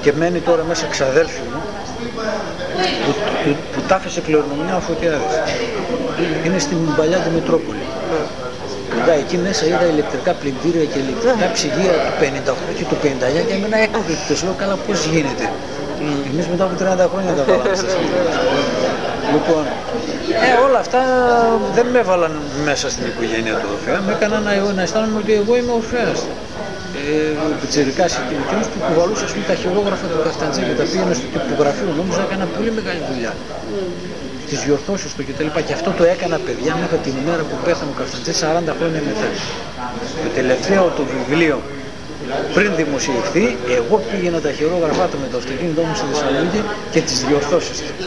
και μένει τώρα μέσα ξαδέλφη μου που τα άφησε κληρονομιά ο Φωτιάδης. Είναι στην παλιά τη Μητρόπολη. Εκεί μέσα είδα ηλεκτρικά πλυντήρια και ηλεκτρικά ψυγεία του 58 και του 59 και έμενα έκπληκτος. Λέω καλά πώς γίνεται. Εμείς μετά από 30 χρόνια τα βάλαμε στα σπίτια μας. Λοιπόν, όλα αυτά δεν με έβαλαν μέσα στην οικογένεια του Ορφέα. Με έκαναν να αισθάνομαι ότι εγώ είμαι Ορφέας. Πιτσιρικάς εκείνος που κουβαλούσε τα χειρόγραφα του Καφταντζή και τα πήγαινα στο τυπογραφείο. Νόμιζα έκανα πολύ μεγάλη δουλειά. Τις διορθώσεις του κτλ. Και αυτό το έκανα, παιδιά, μέχρι την ημέρα που πέθανε ο Καφταντζής 40 χρόνια μετά. Το τελευταίο του βιβλίο πριν δημοσιευθεί, εγώ πήγαινα τα χειρόγραφά του με το αυτοκίνητό μου στη Θεσσαλονίκη και τις διορθώσεις του.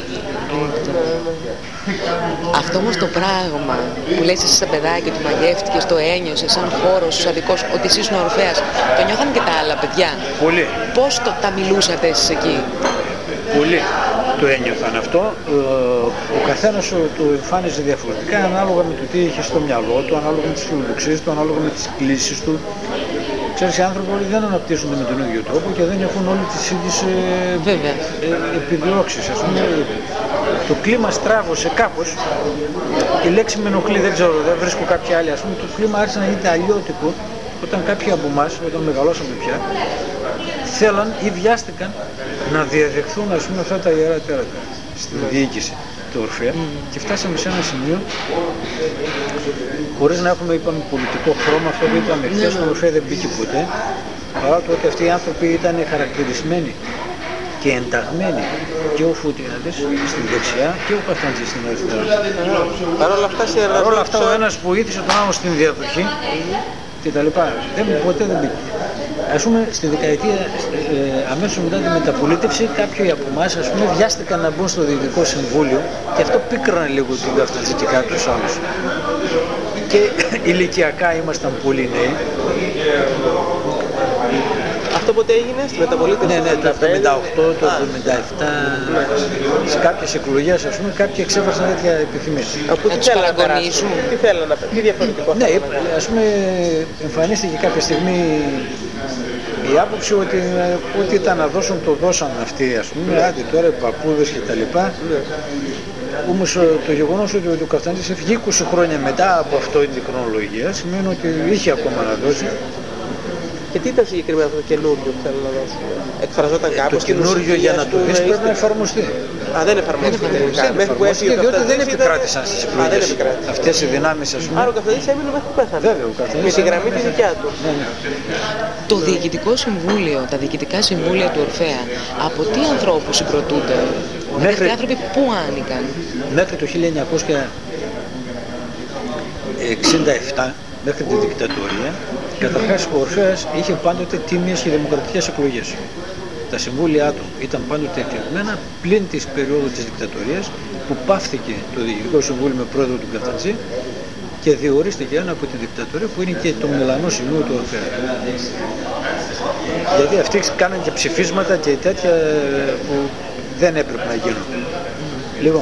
Αυτό όμως το πράγμα που λες εσύ σαν παιδάκι, ότι μαγεύτηκες, το ένιωσες σαν χώρος, σαν δικός, ότι εσύ ήσουν Ορφέας, το νιώθαν και τα άλλα παιδιά. Πολύ. Πώς τα μιλούσατε εσείς εκεί? Πολύ το ένιωθαν αυτό. Ο καθένας το εμφάνιζε διαφορετικά ανάλογα με το τι είχε στο μυαλό του, ανάλογα με τις φιλοδοξίες του, ανάλογα με τις κλίσεις του. Ξέρεις, οι άνθρωποι όλοι δεν αναπτύσσονται με τον ίδιο τρόπο και δεν έχουν όλοι τις ίδιες επιδιώξεις. Ας πούμε, το κλίμα στράβωσε κάπως, η λέξη με ενοχλεί, δεν ξέρω, δεν βρίσκω κάποια άλλη. Ας πούμε, το κλίμα άρχισε να γίνεται αλλιώτικο όταν κάποιοι από εμάς, όταν μεγαλώσαμε πια, θέλαν ή βιάστηκαν να διαδεχθούν, ας πούμε, αυτά τα ιερά τέρατα στην διοίκηση του Ορφέα και φτάσαμε σε ένα σημείο, χωρίς να έχουμε, είπαμε, πολιτικό χρώμα, αυτό που είπαμε χθες, ο Ορφέα δεν μπήκε ποτέ, παρά το ότι αυτοί οι άνθρωποι ήταν χαρακτηρισμένοι και ενταγμένοι, και ο Φωτιάδης στην δεξιά και ο Καφταντζής στην αριστερά. Παρ' όλα αυτά ο ένας βοήθησε τον άλλο στην διαδοχή και τα λοιπά. Ποτέ δεν μπήκε. Ας πούμε, στη δεκαετία αμέσως μετά τη μεταπολίτευση, κάποιοι από εμάς, ας πούμε, βιάστηκαν να μπουν στο Διοικητικό Συμβούλιο και αυτό πίκρανε λίγο την Καφταντζή και κάποιους άλλους. Και ηλικιακά ήμασταν πολύ νέοι. Αυτό ποτέ έγινε στη μεταπολίτευση? Ναι, το 78, το 77, σε κάποιες εκλογές, ας πούμε, κάποιοι εξέφρασαν τέτοια επιθυμία. Από τι θέλανε να περάσουν, τι θέλανε να περάσουν, τι διαφορετικό? Ναι, ας πούμε, εμφανίστηκε κάποια στιγμή η άποψη ότι ήταν να δώσουν, το δώσαν αυτοί, ας πούμε, άντε τώρα οι παππούδες και τα λοιπά. Όμως το γεγονός ότι ο Καφταντζής έφυγε 20 χρόνια μετά από αυτό την χρονολογία σημαίνει ότι είχε ακόμα να δώσει. Και τι ήταν συγκεκριμένα αυτό το καινούριο που θέλω να δώσω? Εκφραζόταν κάπως? Το καινούριο για να το δεις πρέπει να εφαρμοστεί. Δεν εφαρμόστηκε τελικά. Μέχρι που έφυγε ο Διότι Καφταντζής δεν επικράτησαν στις εκλογές αυτές οι δυνάμεις, ας πούμε. Άρα ο Καφταντζής έμεινε μέχρι που πέθανε. Βέβαια, ο Καφταντζής με τη γραμμή τη δικιά του. Το Διοικητικό Συμβούλιο, τα Διοικητικά Συμβούλια του Ορφέα, από τι ανθρώπους συγκροτούνται? Αυτοί οι άνθρωποι πού άνοικαν? Μέχρι το 1967, μέχρι τη δικτατορία, καταρχάς ο Ορφέας είχε πάντοτε τίμιες και δημοκρατικές εκλογές. Τα συμβούλια του ήταν πάντοτε εκλεγμένα πλην της περίοδου της δικτατορίας, που πάυθηκε το Διοικητικό Συμβούλιο με πρόεδρο του Καφταντζή και διορίστηκε ένα από τη δικτατορία που είναι και το μελανό σημείο του Ορφέα. Γιατί αυτοί κάναν και ψηφίσματα και τέτοια που δεν έπρεπε να γίνουν. Λοιπόν,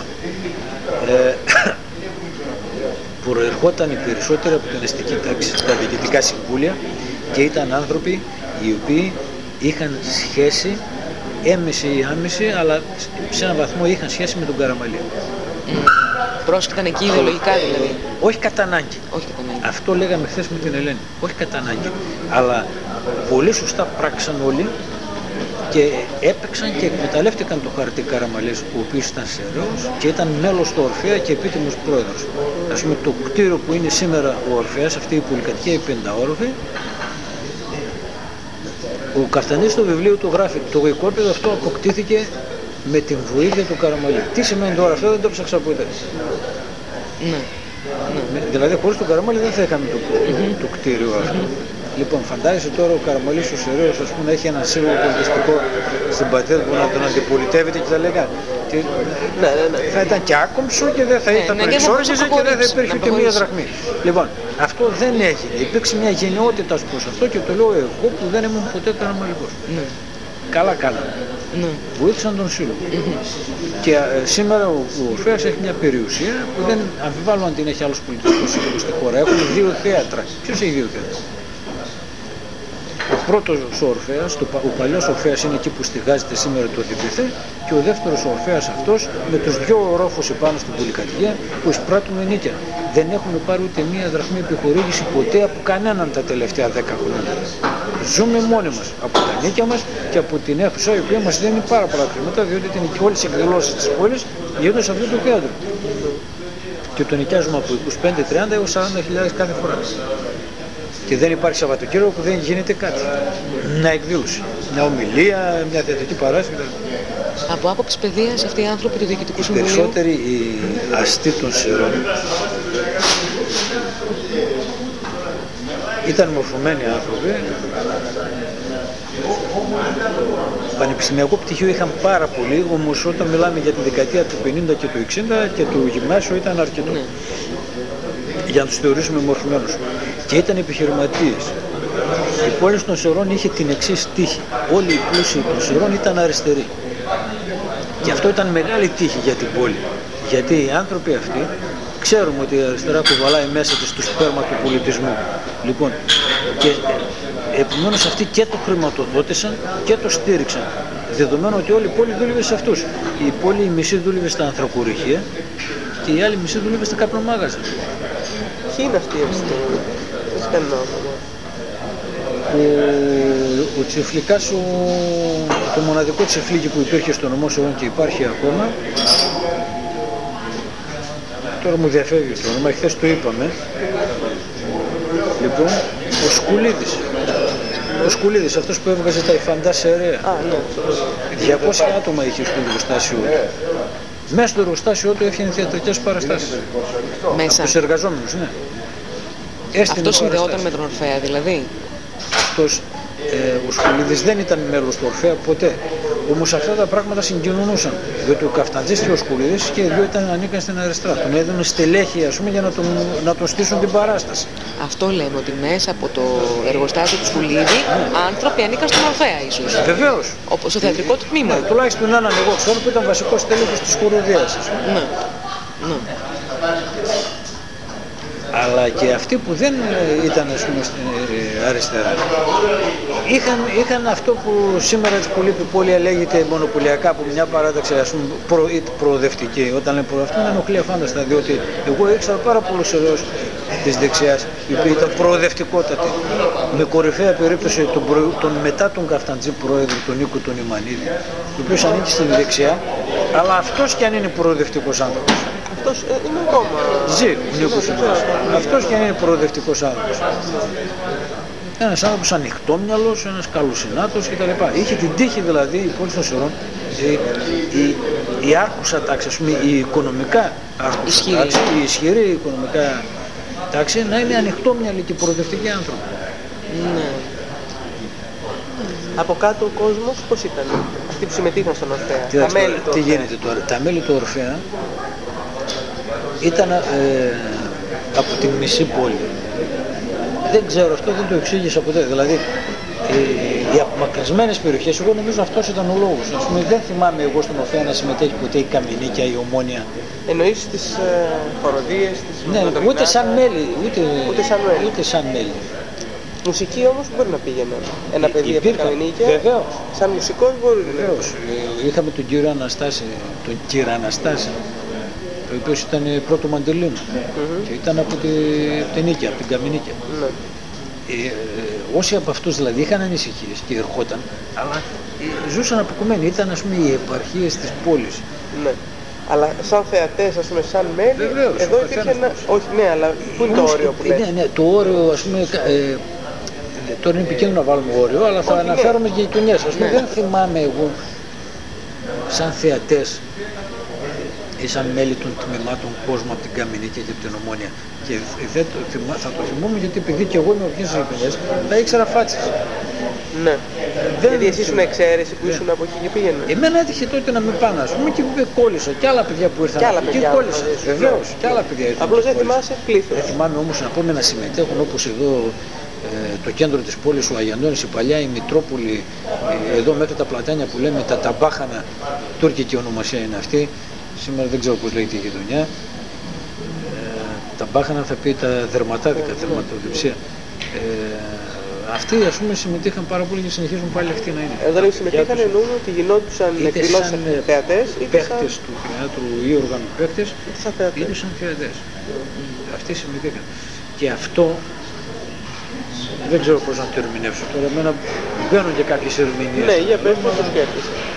προερχόταν οι περισσότεροι από την αστική τάξη στα διοικητικά συμβούλια και ήταν άνθρωποι οι οποίοι είχαν σχέση, έμεση ή άμεση, αλλά σε έναν βαθμό είχαν σχέση με τον Καραμαλή. Πρόσκειταν εκεί ιδεολογικά δηλαδή? Όχι κατά ανάγκη. Αυτό λέγαμε χθες με την Ελένη. Όχι κατά ανάγκη. Αλλά πολύ σωστά πράξαν όλοι και έπαιξαν και εκμεταλλεύτηκαν το χαρτί Καραμαλής, ο οποίος ήταν σεραίος και ήταν μέλος του Ορφέα και επίτιμος πρόεδρος. Ας πούμε, το κτίριο που είναι σήμερα ο Ορφέας, αυτή η πολυκατοικία, η 50όροφη, ο Καφταντής στο βιβλίο του γράφει, το οικόπεδο αυτό αποκτήθηκε με την βοήθεια του Καραμαλή. Τι σημαίνει τώρα αυτό, δεν το ψάξα ποτέ. Ναι. Δηλαδή χωρίς τον Καραμαλή δεν θα είχαμε το κτίριο αυτό. Λοιπόν, φαντάζεσαι τώρα ο Καραμαλής ο Σεραίος, ας πούμε, έχει ένα σύλλογο πολιτιστικό στην πατέρα που να τον αντιπολιτεύεται και τα λέγα. Θα ήταν και άκομψο και δεν θα ήταν εξόριζε και δεν θα υπήρχε ούτε μία δραχμή. Λοιπόν, αυτό δεν έγινε. Υπήρξε μια γενναιότητα προς αυτό και το λέω εγώ που δεν ήμουν ποτέ Καραμαλικός. Καλά. Βοήθησαν τον σύλλογο. Και σήμερα ο Ορφέας έχει μια περιουσία που δεν αμφιβάλλω αν την έχει άλλος πολιτιστικός σύλλογος στη χώρα. Έχουν 2 θέατρα. Ποιος έχει 2 θέατρα? πρώτος Ορφέας, ο παλιός Ορφέας είναι εκεί που στηγάζεται σήμερα το Διπληθέ, και ο δεύτερος Ορφέας αυτός με τους δυο ορόφους επάνω στην πολυκατοικία που εισπράττουν νίκαια. Δεν έχουν πάρει ούτε μία δραχμή επιχορήγηση ποτέ από κανέναν τα τελευταία 10 χρόνια. Ζούμε μόνοι μας από τα νίκια μας και από την αίθουσα, η οποία μας δίνει πάρα πολλά χρήματα, διότι όλες οι εκδηλώσεις της πόλης γίνονται σε αυτό το θέατρο. Και το νοικιάζουμε από 25-30 έως 40.000 κάθε φορά. Και δεν υπάρχει Σαββατοκύριακο που δεν γίνεται κάτι. Μια εκδήλωση, μια ομιλία, μια θεατρική παράσταση. Από άποψη παιδείας, αυτοί οι άνθρωποι του Διοικητικού Συμβουλίου. Οι περισσότεροι οι αστεί των Σερών ήταν μορφωμένοι άνθρωποι. Πανεπιστημιακό πτυχίο είχαν πάρα πολύ, όμως όταν μιλάμε για τη δεκαετία του 50 και του 60 και του γυμνάσιο ήταν αρκετό. Ναι. Για να τους θεωρήσουμε μορφωμένους. Και ήταν επιχειρηματίες. Η πόλη των Σερών είχε την εξής τύχη. Όλοι οι πλούσιοι των Σερών ήταν αριστεροί. Και αυτό ήταν μεγάλη τύχη για την πόλη. Γιατί οι άνθρωποι αυτοί ξέρουμε ότι η αριστερά κουβαλάει μέσα της το σπέρμα του πολιτισμού. Λοιπόν, και επομένως αυτοί και το χρηματοδότησαν και το στήριξαν. Δεδομένου ότι όλη η πόλη δούλευε σε αυτούς. Η πόλη η μισή δούλευε στα ανθρακοριχεία και η άλλη μισή δούλευε στα καπνομάγαζα. Ποιοι είναι αυτοί οι αριστεροί? Τι κάνουν όνομα? Ο Τσιφλικάς, το μοναδικό τσιφλίκι που υπήρχε στο νομό Σερών και υπάρχει ακόμα, τώρα μου διαφεύγει το όνομα, χθες το είπαμε. Λοιπόν, ο Σκουλίδης. Ο Σκουλίδης, αυτός που έβγαζε τα υφαντά σερέα. 200 άτομα είχε στο εργοστάσιο. Μέσα στο εργοστάσιο του έφτιανε θεατρικές παραστάσεις. Μέσα. Από τους εργαζόμενους, ναι. Αυτό συνδεόταν με τον Ορφέα, δηλαδή. Αυτός, ο Σκουλίδης δεν ήταν μέλος του Ορφέα ποτέ. Όμως αυτά τα πράγματα συγκοινωνούσαν. Διότι ο Καφταντζής και ο Σκουλίδης και οι δύο ανήκαν στην αριστερά. Τον έδινε στελέχη, ας πούμε, για να τον στήσουν την παράσταση. Αυτό λέμε, ότι μέσα από το εργοστάσιο του Σκουλίδη άνθρωποι ανήκαν στον Ορφέα, ίσως. Βεβαίως. Όπως στο θεατρικό του τμήμα. Ναι, τουλάχιστον έναν εγώ ξέρω που ήταν βασικός στέλεχος της χοροδίας. Ναι. Ναι. Αλλά και αυτοί που δεν ήταν, ας πούμε, αριστερά είχαν αυτό που σήμερα της πολύ λέγεται μονοπωλιακά από μια παράταξη, ας πούμε, προοδευτική. Όταν λέμε αυτό με ενοχλεί αφάνταστα, διότι εγώ ήξερα πάρα πολλούς ερευνούς της δεξιάς οι οποίοι ήταν προοδευτικότατοι, με κορυφαία περίπτωση τον μετά τον Καφταντζή πρόεδρο, τον Νίκο τον Ιμανίδη, ο οποίος ανήκει στην δεξιά, αλλά αυτός κι αν είναι προοδευτικός άνθρωπος. Αυτός είναι ακόμα. Ζει ο Νίκος Ιμανίδης. Αυτός κι αν είναι προοδευτικός άνθρωπος. Ένας άνθρωπος ανοιχτόμυαλος, ένας καλοσυνάτος κτλ. Είχε την τύχη δηλαδή η πόλη των Σερών, η άρχουσα τάξη, ας πούμε, η οικονομικά άρχουσα τάξη, η ισχυρή οικονομικά τάξη να είναι ανοιχτόμυαλοι και προοδευτικοί άνθρωποι. Ναι. Από κάτω ο κόσμος πώς ήταν, αυτοί που συμμετείχαν στον Ορφέα? Τι γίνεται τώρα? Τα μέλη του Ορφέα ήταν από τη μισή πόλη. Δεν ξέρω, αυτό δεν το εξήγησα ποτέ. Δηλαδή, οι απομακρυσμένες περιοχές, εγώ νομίζω αυτός ήταν ο λόγος. Ας πούμε, δεν θυμάμαι εγώ στον Ορφέα να συμμετέχει ποτέ η Καμενίκια, η Ομόνια. Εννοείς τις χοροδίες, τις ναι, ούτε σαν μέλη. Ούτε σαν μέλη. Μουσική όμως μπορεί να πήγαινε. Ένα παιδί από την Καμενίκια. Βεβαίως. Σαν μουσικός μπορεί. Βεβαίως. Είχαμε τον κύριο Αναστάση, ο οποίος ήταν πρώτο μαντελίνο και ήταν από την Νίκαια, από την Καμενίκια. Όσοι από αυτούς δηλαδή είχαν ανησυχίες και ερχόταν, αλλά ζούσαν αποκομμένοι, ήταν, ας πούμε, οι επαρχίες της πόλης. Ναι. Αλλά σαν θεατές, ας πούμε, σαν μέλη, βεβαίως, εδώ υπήρχε ένα. Όχι, ναι, αλλά πού είναι το όριο που λέτε? Ναι, το όριο, ας πούμε, τώρα είναι επικίνδυνο να βάλουμε όριο, αλλά θα αναφέρομαι και γειτονιές. Ας πούμε, δεν θυμάμαι εγώ σαν θεατές ή σαν μέλη των τμήματων κόσμο από την Καμενίκια και από την Ομόνια. Και θα το θυμόμαι γιατί επειδή και εγώ είμαι από εκείνες τις γειτονιές, τα ήξερα φάτσες. Ναι. Γιατί εσύ ήσουν εξαίρεση που ήσουν από εκεί και πήγαινε. Εμένα έτυχε τότε να με πάνε, ας πούμε, και κόλλησα. Και άλλα παιδιά που ήρθαν από εκεί κόλλησα. Βεβαίως, και άλλα παιδιά ήρθαν. Απλώς δεν θυμάσαι πλήθος. Δεν θυμάμαι όμως να πούμε να συμμετέχουν όπως εδώ το κέντρο της πόλης, ο Αγιαντώνης, η παλιά, η Μητρόπολη, εδώ μέχρι τα πλατάνια που λέμε τα Ταμπάχανα, τουρκική ονομασία είναι αυτή. Σήμερα δεν ξέρω πώς λέγεται η γειτονιά. Τα μπάχανα θα πει τα δερματάδικα, δερματοδιψία. Αυτοί ας πούμε συμμετείχαν πάρα πολύ και συνεχίζουν πάλι αυτοί να είναι. Όταν συμμετείχαν εννοούν ότι γινόντουσαν εκδηλώσεις σαν θεατές ή παίχτες του θεάτρου ή οργανοπαίχτες, είτε σαν θεατές. Αυτοί συμμετείχαν. Και αυτό δεν ξέρω πώς να το ερμηνεύσω τώρα. Εμένα μπαίνουν και κάποιες ερμηνείες. Ναι, για πες πώς το σκέφτεσαι.